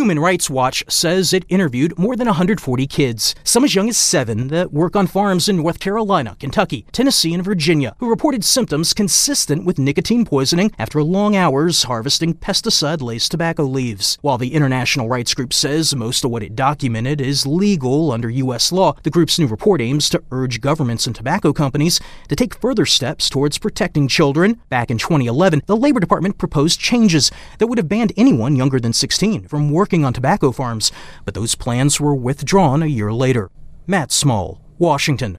Human Rights Watch says it interviewed more than 140 kids, some as young as 7, that work on farms in North Carolina, Kentucky, Tennessee, and Virginia, who reported symptoms consistent with nicotine poisoning after long hours harvesting pesticide-laced tobacco leaves. While the international rights group says most of what it documented is legal under U.S. law, the group's new report aims to urge governments and tobacco companies to take further steps towards protecting children. Back in 2011, the Labor Department proposed changes that would have banned anyone younger than 16 from working on tobacco farms, but those plans were withdrawn a year later. Matt Small, Washington.